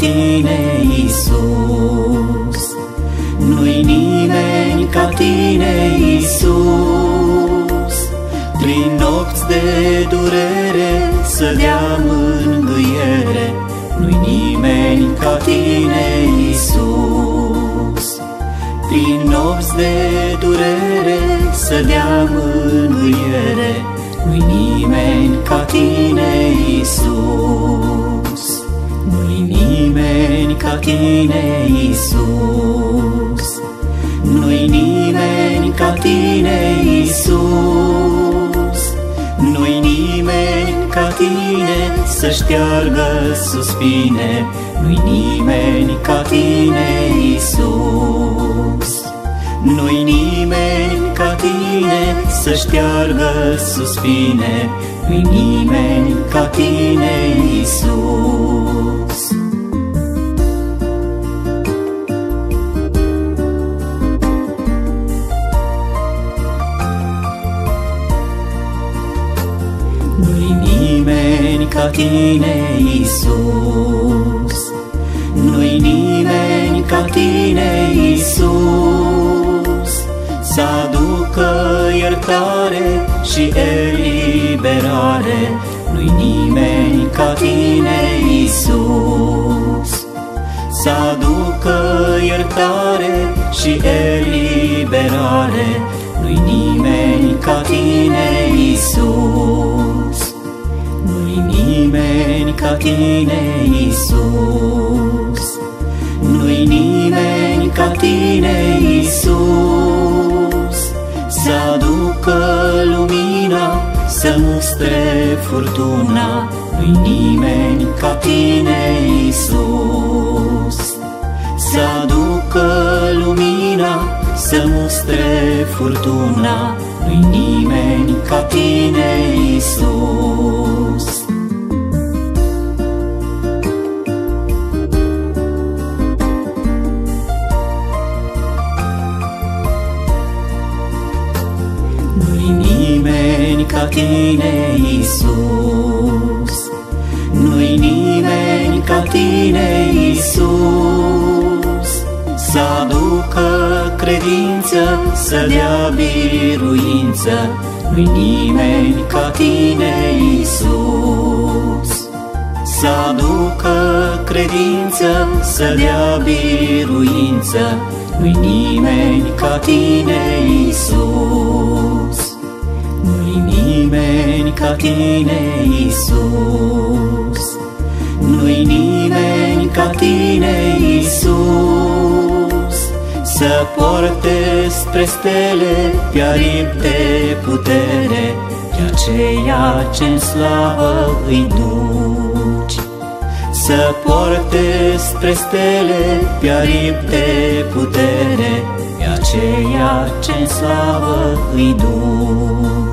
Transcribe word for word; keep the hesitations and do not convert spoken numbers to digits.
tine, Iisus. Nu-i nimeni ca tine, Iisus. Prin nopți de durere să dea mângâiere. Nu-i nimeni ca tine, Iisus. Prin nopți de durere să dea mângâiere. Nu-i nimeni ca tine, Iisus. Nu-i nimeni ca tine, Iisus. Nu-i nimeni ca tine, Iisus. Nu-i nimeni ca tine să șteargă suspine. Nu-i nimeni ca tine, Iisus. Nu-i nimeni ca tine să șteargă suspine. Nu-i nimeni ca tine, Iisus. Nu-i nimeni ca tine, Iisus. Nu-i nimeni ca tine, Iisus. Să aducă iertare și eliberare. Nu-i nimeni ca tine, Iisus. Să aducă iertare și eliberare. Nu-i nimeni ca tine, Iisus. Nu-i nimeni ca tine, Iisus. Nu-i nimeni ca tine, Iisus. Să aducă lumina, să mustre furtuna. Nu-i nimeni ca tine, Iisus. Să aducă lumina, să mustre furtuna. Nu-i nimeni ca tine, Iisus. Nu-i nimeni ca tine, Iisus. Nu-i nimeni ca tine, Iisus. Să aducă credință, să dea biruință. Nu-i nimeni ca tine, Iisus. Să aducă credință, să dea biruință. Nu-i nimeni ca tine, Iisus. Nu-i nimeni ca tine, Iisus. Nu-i nimeni ca tine, Iisus. Să poarte spre stele pe aripi de putere, pe aceea ce-n slavă îi duci. Să poarte spre stele pe aripi de putere, pe aceea ce-n slavă îi duci.